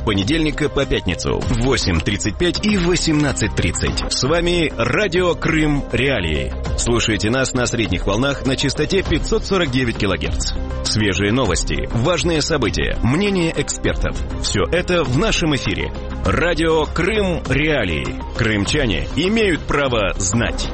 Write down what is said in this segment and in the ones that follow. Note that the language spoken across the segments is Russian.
понедельника по пятницу в 8:35 и 18:30. С вами Радио Крым Реалии. Слушайте нас на средних волнах на частоте 549 кГц. Свежие новости, важные события, мнения экспертов. Все это в нашем эфире. Радио Крым Реалии. Крымчане имеют право знать.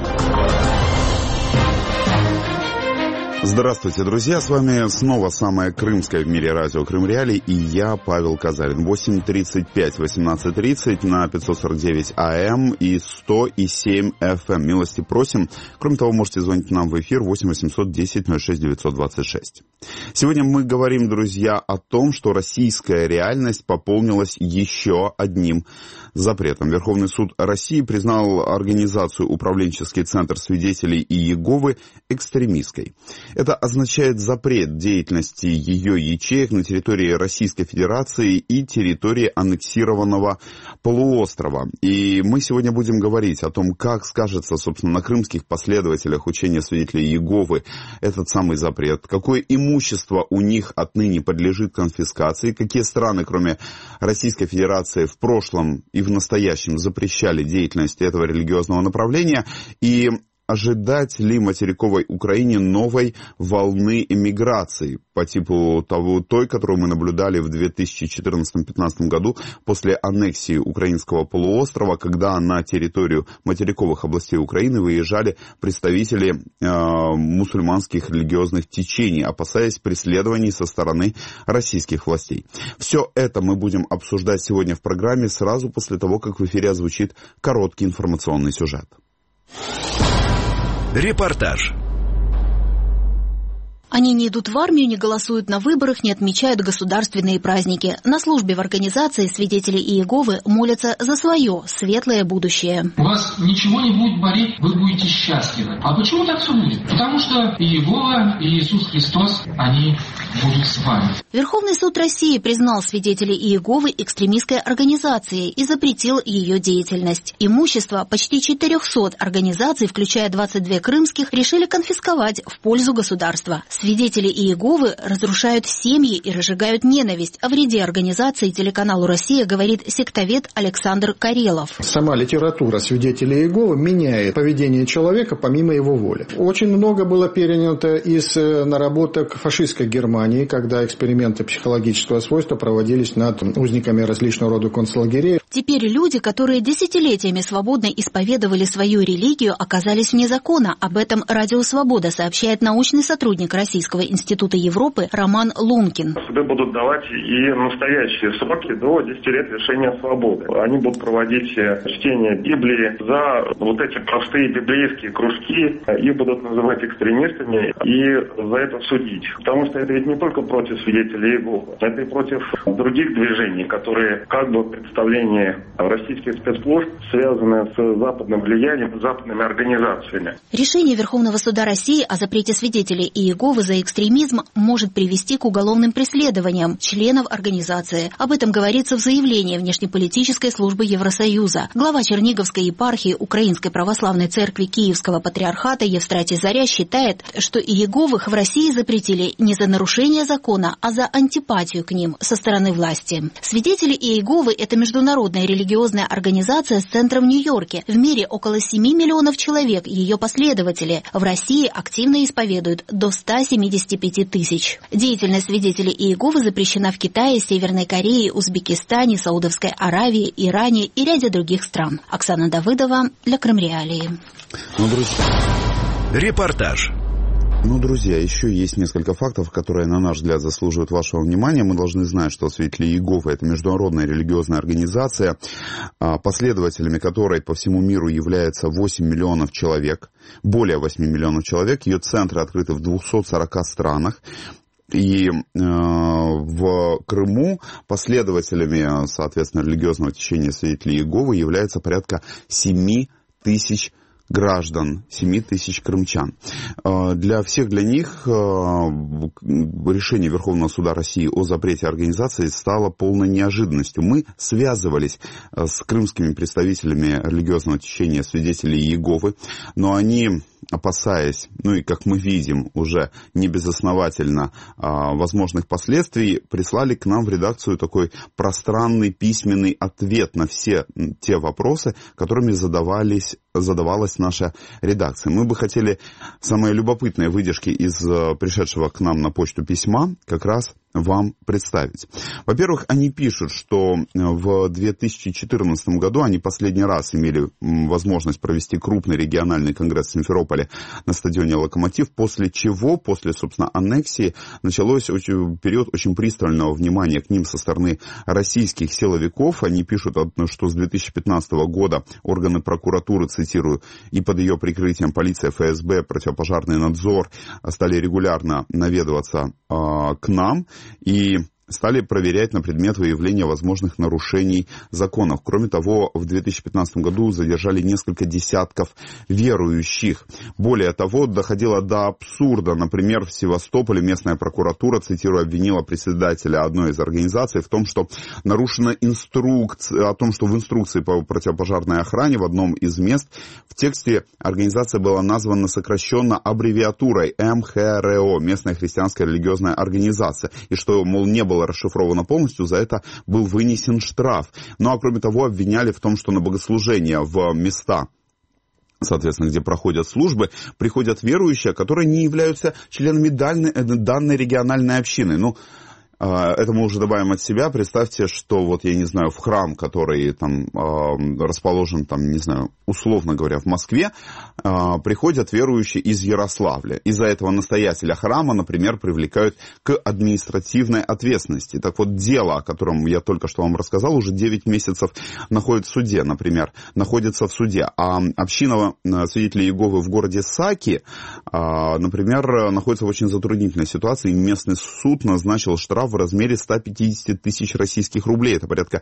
Здравствуйте, друзья! С вами снова самое крымское в мире радио Крым Реалии и я, Павел Казарин. 8:35, 18:30 на 549 АМ и 100,7 FM. Милости просим. Кроме того, можете звонить нам в эфир 8 800 10 06 926. Сегодня мы говорим, друзья, о том, что российская реальность пополнилась еще одним запретом. Верховный суд России признал организацию «Управленческий центр свидетелей Иеговы» экстремистской. Это означает запрет деятельности ее ячеек на территории Российской Федерации и территории аннексированного полуострова. И мы сегодня будем говорить о том, как скажется, собственно, на крымских последователях учения свидетелей Иеговы этот самый запрет, какое имущество у них отныне подлежит конфискации, какие страны, кроме Российской Федерации, в прошлом и в настоящем запрещали деятельность этого религиозного направления, и ожидать ли материковой Украине новой волны эмиграции по типу той, которую мы наблюдали в 2014-2015 году после аннексии украинского полуострова, когда на территорию материковых областей Украины выезжали представители мусульманских религиозных течений, опасаясь преследований со стороны российских властей. Все это мы будем обсуждать сегодня в программе сразу после того, как в эфире озвучит короткий информационный сюжет. Репортаж. Они не идут в армию, не голосуют на выборах, не отмечают государственные праздники. На службе в организации свидетели Иеговы молятся за свое светлое будущее. У вас ничего не будет болеть, вы будете счастливы. А почему так все будет? Потому что Иегова и Иисус Христос, они будут с вами. Верховный суд России признал свидетелей Иеговы экстремистской организацией и запретил ее деятельность. Имущество почти 400 организаций, включая 22 крымских, решили конфисковать в пользу государства. Свидетели Иеговы разрушают семьи и разжигают ненависть. О вреде организации телеканалу «Россия» говорит сектовед Александр Карелов. Сама литература свидетелей Иеговы меняет поведение человека помимо его воли. Очень много было перенято из наработок фашистской Германии, когда эксперименты психологического свойства проводились над узниками различного рода концлагерей. Теперь люди, которые десятилетиями свободно исповедовали свою религию, оказались вне закона. Об этом «Радио Свобода» сообщает научный сотрудник Российского института Европы Роман Лункин. Суды будут давать и настоящие сроки до 10 лет лишения свободы. Они будут проводить чтение Библии за вот эти простые библейские кружки. Их будут называть экстремистами и за это судить. Потому что это ведь не только против свидетелей Иеговы, это и против других движений, которые как бы представление российских спецслужб связаны с западным влиянием, западными организациями. Решение Верховного суда России о запрете свидетелей Иеговы за экстремизм может привести к уголовным преследованиям членов организации. Об этом говорится в заявлении внешнеполитической службы Евросоюза. Глава Черниговской епархии Украинской православной церкви Киевского патриархата Евстратий Заря считает, что Иеговых в России запретили не за нарушение закона, а за антипатию к ним со стороны власти. Свидетели Иеговы – это международная религиозная организация с центром в Нью-Йорке. В мире около 7 миллионов человек ее последователи. В России активно исповедуют до 175 тысяч. Деятельность свидетелей Иеговы запрещена в Китае, Северной Корее, Узбекистане, Саудовской Аравии, Иране и ряде других стран. Оксана Давыдова для Крым Реалии. Репортаж. Друзья, еще есть несколько фактов, которые, на наш взгляд, заслуживают вашего внимания. Мы должны знать, что свидетели Иеговы – это международная религиозная организация, последователями которой по всему миру является 8 миллионов человек, более 8 миллионов человек. Ее центры открыты в 240 странах. И в Крыму последователями, соответственно, религиозного течения свидетелей Иеговы является порядка 7 тысяч граждан, 7 тысяч крымчан. Для них решение Верховного суда России о запрете организации стало полной неожиданностью. Мы связывались с крымскими представителями религиозного течения свидетелей Иеговы, но они опасаясь, ну и, как мы видим, уже не безосновательно возможных последствий, прислали к нам в редакцию такой пространный письменный ответ на все те вопросы, которыми задавалась наша редакция. Мы бы хотели самые любопытные выдержки из пришедшего к нам на почту письма как раз вам представить. Во-первых, они пишут, что в 2014 году они последний раз имели возможность провести крупный региональный конгресс в Симферополе на стадионе «Локомотив», после чего, после, собственно, аннексии, началось период очень пристального внимания к ним со стороны российских силовиков. Они пишут, что с 2015 года органы прокуратуры, цитирую, и под ее прикрытием полиция, ФСБ, противопожарный надзор стали регулярно наведываться к нам и стали проверять на предмет выявления возможных нарушений законов. Кроме того, в 2015 году задержали несколько десятков верующих. Более того, доходило до абсурда. Например, в Севастополе местная прокуратура, цитирую, обвинила председателя одной из организаций в том, что нарушена инструкция, о том, что в инструкции по противопожарной охране в одном из мест в тексте организация была названа сокращенно аббревиатурой МХРО, местная христианская религиозная организация, и что, мол, не было расшифровано полностью, за это был вынесен штраф. Ну а кроме того, обвиняли в том, что на богослужения в места, соответственно, где проходят службы, приходят верующие, которые не являются членами данной региональной общины. Ну, это мы уже добавим от себя. Представьте, что вот, я не знаю, в храм, который там расположен, там, не знаю, условно говоря, в Москве, приходят верующие из Ярославля. Из-за этого настоятеля храма, например, привлекают к административной ответственности. Так вот, дело, о котором я только что вам рассказал, уже 9 месяцев находится в суде, например, находится в суде. А община свидетелей Иеговы в городе Саки, например, находится в очень затруднительной ситуации. Местный суд назначил штраф в размере 150 тысяч российских рублей. Это порядка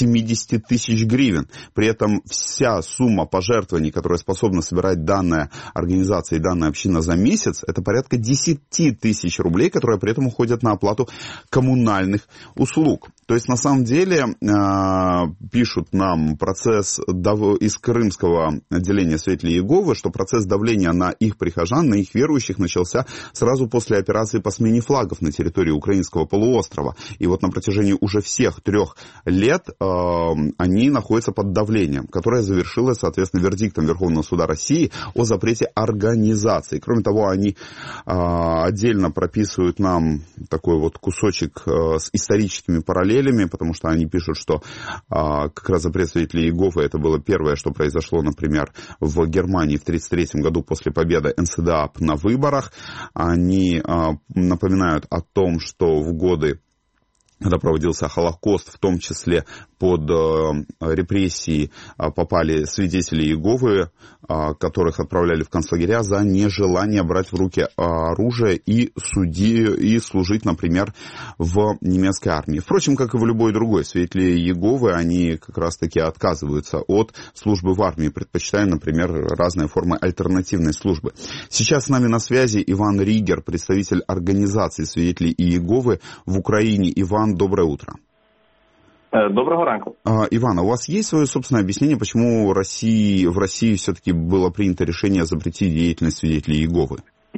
70 тысяч гривен. При этом вся сумма пожертвований, которая способна собирать данная организация и данная община за месяц, это порядка 10 тысяч рублей, которые при этом уходят на оплату коммунальных услуг. То есть, на самом деле, пишут нам из крымского отделения свидетелей Иеговы, что процесс давления на их прихожан, на их верующих начался сразу после операции по смене флагов на территории украинского полуострова. И вот на протяжении уже всех 3 лет они находятся под давлением, которое завершилось, соответственно, вердиктом Верховного суда России о запрете организации. Кроме того, они отдельно прописывают нам такой вот кусочек с историческими параллелями, потому что они пишут, что как раз запрет свидетелей Иеговы, это было первое, что произошло, например, в Германии в 1933 году после победы НСДАП на выборах. Они напоминают о том, что в годы, когда проводился Холокост, в том числе под репрессии попали свидетели Иеговы, которых отправляли в концлагеря за нежелание брать в руки оружие и служить, например, в немецкой армии. Впрочем, как и в любой другой, свидетели Иеговы, они как раз-таки отказываются от службы в армии, предпочитая, например, разные формы альтернативной службы. Сейчас с нами на связи Иван Ригер, представитель организации свидетелей Иеговы в Украине. Иван, доброе утро. Доброго ранку. Иван, у вас есть свое собственное объяснение, почему в России все-таки было принято решение запретить деятельность свидетелей Иегови?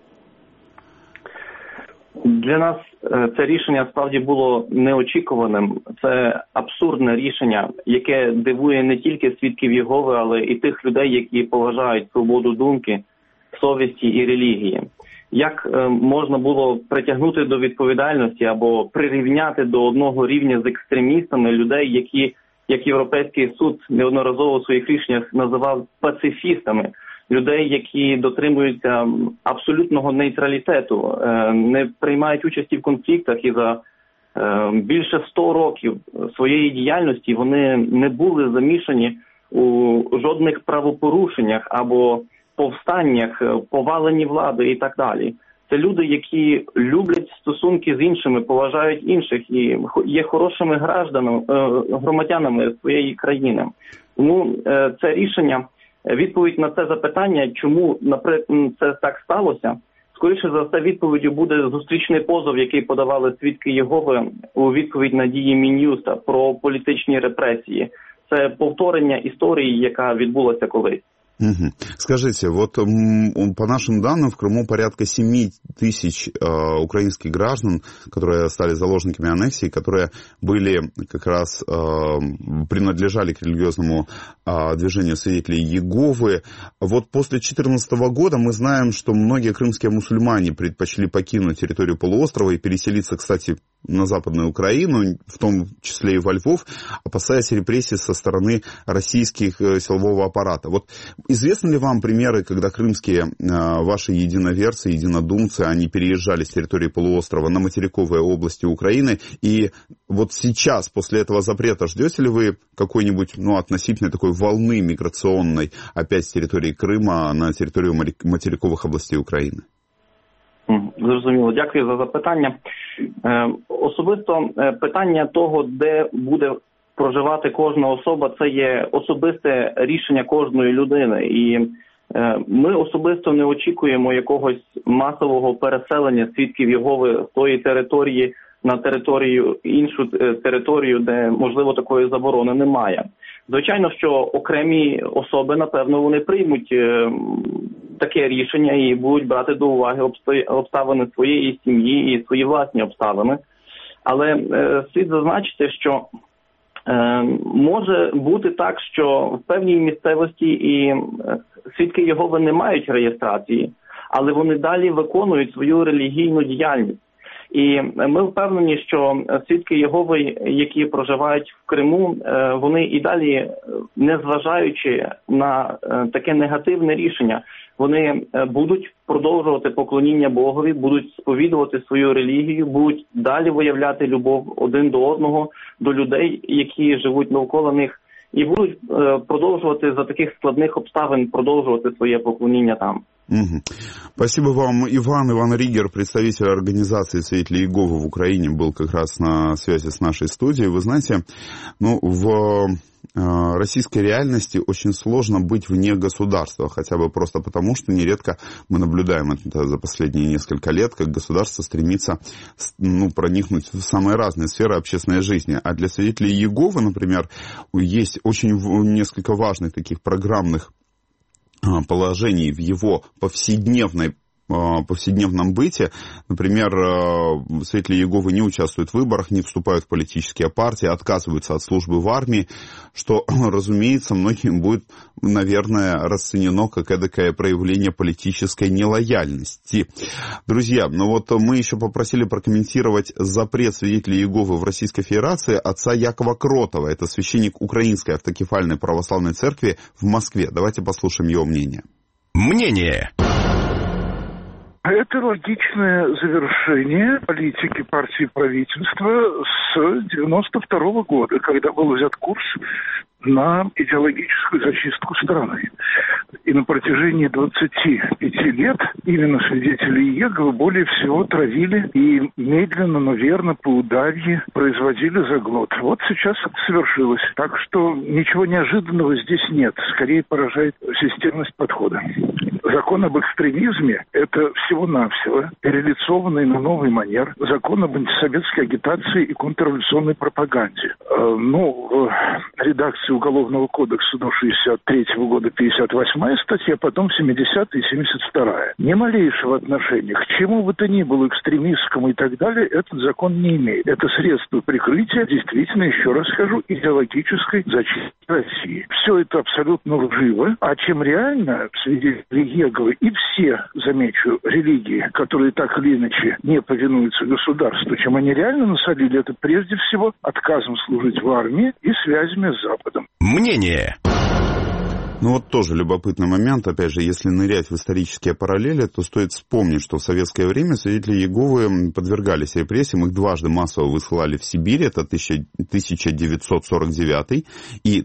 Для нас це рішення справді було неочікуваним. Це абсурдне рішення, яке дивує не тільки свідків Єгови, але і тих людей, які поважають свободу думки, совісті і релігії. Як можна було притягнути до відповідальності або прирівняти до одного рівня з екстремістами людей, які, як Європейський суд неодноразово в своїх рішеннях називав пацифістами, людей, які дотримуються абсолютного нейтралітету, не приймають участі в конфліктах і за більше 100 років своєї діяльності вони не були замішані у жодних правопорушеннях або повстаннях, поваленні влади і так далі. Це люди, які люблять стосунки з іншими, поважають інших і є хорошими громадянами своєї країни. Тому це рішення, відповідь на це запитання, чому, наприклад, це так сталося, скоріше за все відповіддю буде зустрічний позов, який подавали свідки Єгови у відповідь на дії Мін'юста про політичні репресії. Це повторення історії, яка відбулася колись. Скажите, вот по нашим данным в Крыму порядка 7 тысяч украинских граждан, которые стали заложниками аннексии, которые были как раз принадлежали к религиозному движению свидетелей Иеговы. Вот после 2014 года мы знаем, что многие крымские мусульмане предпочли покинуть территорию полуострова и переселиться, кстати, на Западную Украину, в том числе и во Львов, опасаясь репрессий со стороны российских силового аппарата. Вот известны ли вам примеры, когда крымские ваши единоверцы, единодумцы, они переезжали с территории полуострова на материковые области Украины, и вот сейчас, после этого запрета, ждете ли вы какой-нибудь, относительно такой волны миграционной опять с территории Крыма на территорию материкових областей України? Зрозуміло. Дякую за запитання. Особисто питання того, де буде проживати кожна особа, це є особисте рішення кожної людини. І ми особисто не очікуємо якогось масового переселення свідків Єгови з тої території на територію, іншу територію, де, можливо, такої заборони немає. Звичайно, що окремі особи, напевно, вони приймуть таке рішення і будуть брати до уваги обставини своєї сім'ї і свої власні обставини. Але слід зазначити, що може бути так, що в певній місцевості і свідки Єгови не мають реєстрації, але вони далі виконують свою релігійну діяльність. І ми впевнені, що свідки Єгови, які проживають в Криму, вони і далі, незважаючи на таке негативне рішення, вони будуть продовжувати поклоніння Богові, будуть сповідувати свою релігію, будуть далі виявляти любов один до одного, до людей, які живуть навколо них, і будуть продовжувати за таких складних обставин продовжувати своє поклоніння там. Спасибо вам, Иван Ригер, представитель организации «Свидетели Иеговы» в Украине, был как раз на связи с нашей студией. Вы знаете, в российской реальности очень сложно быть вне государства, хотя бы просто потому, что нередко мы наблюдаем это за последние несколько лет, как государство стремится проникнуть в самые разные сферы общественной жизни. А для свидетелей Иеговы, например, есть очень несколько важных таких программных положений в его повседневном быте. Например, свидетели Иеговы не участвуют в выборах, не вступают в политические партии, отказываются от службы в армии, что, разумеется, многим будет, наверное, расценено как эдакое проявление политической нелояльности. Друзья, мы еще попросили прокомментировать запрет свидетелей Иеговы в Российской Федерации отца Якова Кротова. Это священник Украинской автокефальной православной церкви в Москве. Давайте послушаем его мнение. Мнение. Это логичное завершение политики партии правительства с 1992 года, когда был взят курс на идеологическую зачистку страны. И на протяжении 25 лет именно свидетели Иеговы более всего травили и медленно, но верно, по удавье производили заглот. Вот сейчас это совершилось. Так что ничего неожиданного здесь нет. Скорее поражает системность подхода. Закон об экстремизме – это всего-навсего перелицованный на новый манер закон об антисоветской агитации и контрреволюционной пропаганде. В редакции Уголовного кодекса до 63 года 58-я статья, потом 70-я и 72-я. Ни малейшего отношения к чему бы то ни было экстремистскому и так далее этот закон не имеет. Это средство прикрытия, действительно, еще раз скажу, идеологической зачистки России. Все это абсолютно лживо, а чем реально свидетели Иеговы и все, замечу, религии, которые так или иначе не повинуются государству, чем они реально насолили, это прежде всего отказом служить в армии и связями с Западом. Мнение. Тоже любопытный момент. Опять же, если нырять в исторические параллели, то стоит вспомнить, что в советское время свидетели Иеговы подвергались репрессиям. Их дважды массово высылали в Сибирь. Это 1949 и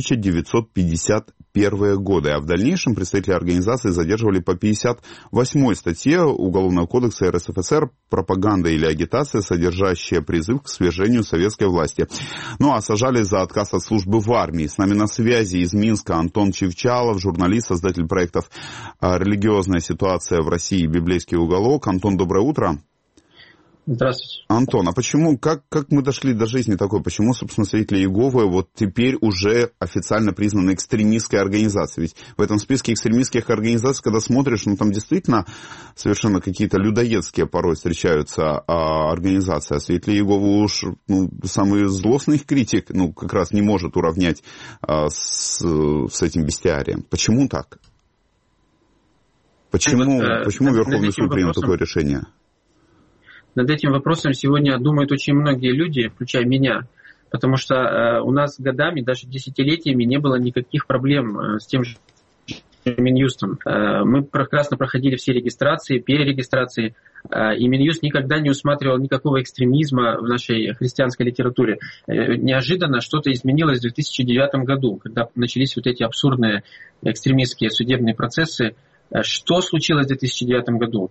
1951 годы. А в дальнейшем представители организации задерживали по 58 статье Уголовного кодекса РСФСР «Пропаганда или агитация, содержащая призыв к свержению советской власти». А сажали за отказ от службы в армии. С нами на связи из Минска Антон Чевчалов, журналист, создатель проектов «Религиозная ситуация в России. Библейский уголок». Антон, доброе утро. Здравствуйте. Антон, а почему, как мы дошли до жизни такой? Почему, собственно, свидетели Иеговы вот теперь уже официально признаны экстремистской организацией? Ведь в этом списке экстремистских организаций, когда смотришь, там действительно совершенно какие-то людоедские порой встречаются организации. А свидетели Иеговы уж самый злостный их критик как раз не может уравнять с этим бестиарием. Почему так? Почему Верховный суд принял такое решение? Над этим вопросом сегодня думают очень многие люди, включая меня, потому что у нас годами, даже десятилетиями не было никаких проблем с тем же Минюстом. Мы прекрасно проходили все регистрации, перерегистрации, и Минюст никогда не усматривал никакого экстремизма в нашей христианской литературе. Неожиданно что-то изменилось в 2009 году, когда начались вот эти абсурдные экстремистские судебные процессы. Что случилось в 2009 году?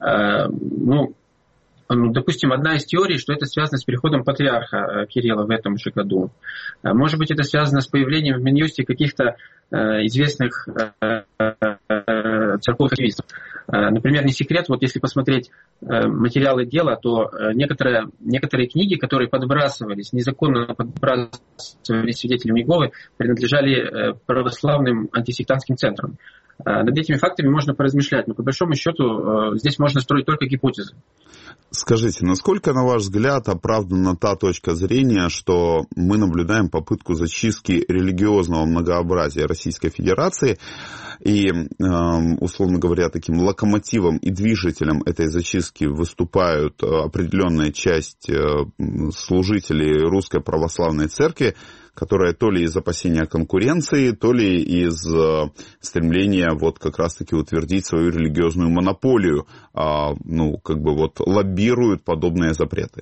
Допустим, одна из теорий, что это связано с переходом патриарха Кирилла в этом же году. Может быть, это связано с появлением в Минюсте каких-то известных церковных активистов. Например, не секрет, вот если посмотреть материалы дела, то некоторые книги, которые незаконно подбрасывались свидетелями Иеговы, принадлежали православным антисектантским центрам. Над этими фактами можно поразмышлять, но по большому счету здесь можно строить только гипотезы. Скажите, насколько, на ваш взгляд, оправдана та точка зрения, что мы наблюдаем попытку зачистки религиозного многообразия Российской Федерации, и, условно говоря, таким локомотивом и движителем этой зачистки выступают определенная часть служителей Русской Православной Церкви, которая то ли из опасения конкуренции, то ли из стремления вот как раз-таки утвердить свою религиозную монополию, лоббируют подобные запреты?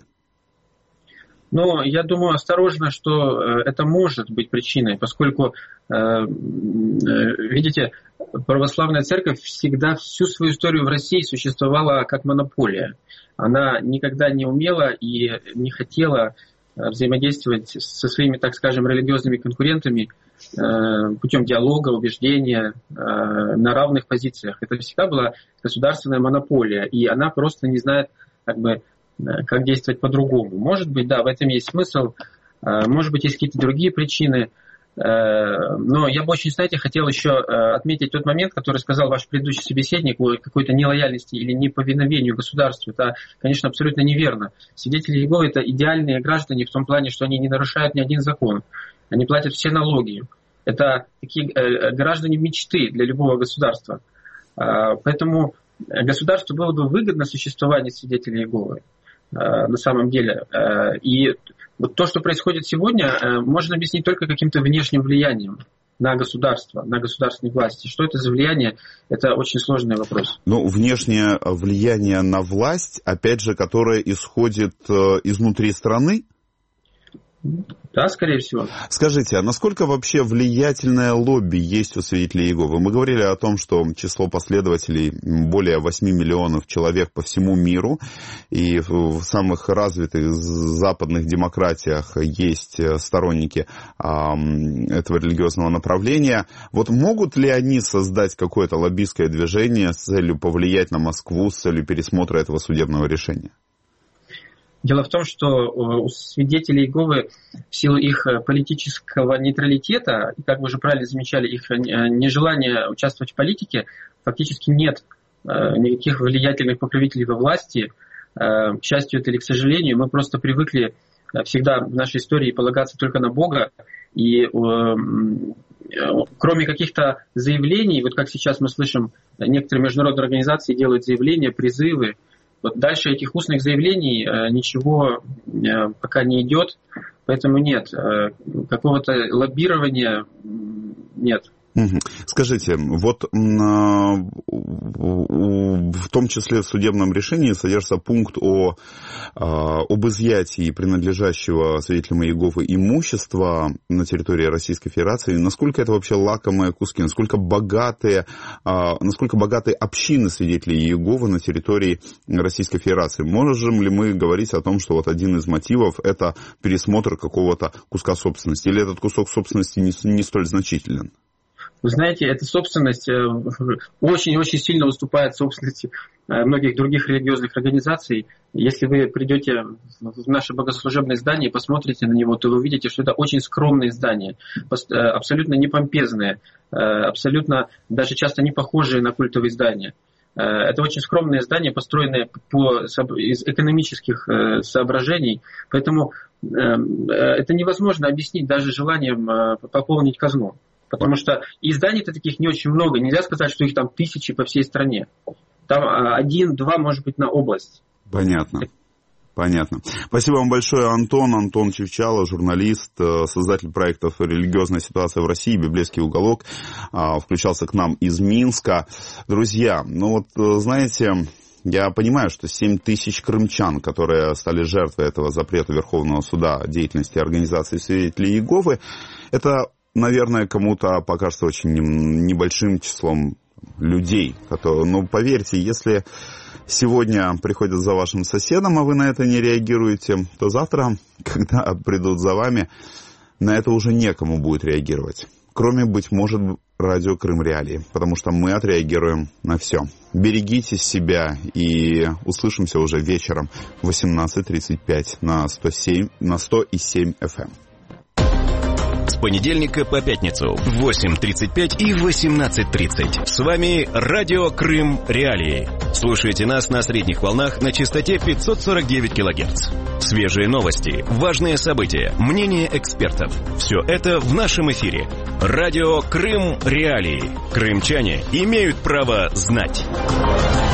Я думаю осторожно, что это может быть причиной, поскольку, видите, православная церковь всегда всю свою историю в России существовала как монополия. Она никогда не умела и не хотела взаимодействовать со своими, так скажем, религиозными конкурентами путем диалога, убеждения на равных позициях. Это всегда была государственная монополия, и она просто не знает, как действовать по-другому. Может быть, да, в этом есть смысл, может быть, есть какие-то другие причины, но я бы очень, хотел еще отметить тот момент, который сказал ваш предыдущий собеседник о какой-то нелояльности или неповиновению государству. Это, конечно, абсолютно неверно. Свидетели Иеговы — это идеальные граждане в том плане, что они не нарушают ни один закон. Они платят все налоги. Это такие граждане мечты для любого государства. Поэтому государству было бы выгодно существование свидетелей Иеговы на самом деле. И вот то, что происходит сегодня, можно объяснить только каким-то внешним влиянием на государство, на государственные власти. Что это за влияние? Это очень сложный вопрос. Внешнее влияние на власть, опять же, которое исходит изнутри страны? Да, скорее всего. Скажите, а насколько вообще влиятельное лобби есть у свидетелей Иеговы? Мы говорили о том, что число последователей более 8 миллионов человек по всему миру, и в самых развитых западных демократиях есть сторонники этого религиозного направления. Вот могут ли они создать какое-то лоббистское движение с целью повлиять на Москву, с целью пересмотра этого судебного решения? Дело в том, что у свидетелей Иеговы в силу их политического нейтралитета, и, как вы уже правильно замечали, их нежелания участвовать в политике, фактически нет никаких влиятельных покровителей во власти. К счастью это или к сожалению, мы просто привыкли всегда в нашей истории полагаться только на Бога, и кроме каких-то заявлений, вот как сейчас мы слышим, некоторые международные организации делают заявления, призывы. Вот дальше этих устных заявлений ничего пока не идет, поэтому нет, какого-то лоббирования нет. Скажите, вот в том числе в судебном решении содержится пункт об изъятии принадлежащего свидетелям Иеговы имущества на территории Российской Федерации. Насколько это вообще лакомые куски, насколько богатые общины свидетелей Иеговы на территории Российской Федерации? Можем ли мы говорить о том, что вот один из мотивов — это пересмотр какого-то куска собственности? Или этот кусок собственности не столь значителен? Вы знаете, эта собственность очень-очень сильно уступает собственности многих других религиозных организаций. Если вы придете в наше богослужебное здание и посмотрите на него, то вы увидите, что это очень скромное здание, абсолютно не помпезное, абсолютно даже часто не похожее на культовые здания. Это очень скромное здание, построенное из экономических соображений, поэтому это невозможно объяснить даже желанием пополнить казну. Потому что и зданий-то таких не очень много. Нельзя сказать, что их там тысячи по всей стране. Там 1-2, может быть, на область. Понятно. Спасибо вам большое, Антон. Антон Чевчало, журналист, создатель проектов «Религиозная ситуация в России», «Библейский уголок», включался к нам из Минска. Друзья, знаете, я понимаю, что 7 тысяч крымчан, которые стали жертвой этого запрета Верховного суда деятельности организации свидетелей Иеговы, это, наверное, кому-то покажется очень небольшим числом людей. Но поверьте, если сегодня приходят за вашим соседом, а вы на это не реагируете, то завтра, когда придут за вами, на это уже некому будет реагировать. Кроме, быть может, радио Крым Реалии, потому что мы отреагируем на все. Берегите себя и услышимся уже вечером в 18:35 на 100,7 FM. С понедельника по пятницу в 8:35 и 18:30. С вами радио Крым Реалии. Слушайте нас на средних волнах на частоте 549 кГц. Свежие новости, важные события, мнения экспертов. Все это в нашем эфире. Радио Крым Реалии. Крымчане имеют право знать.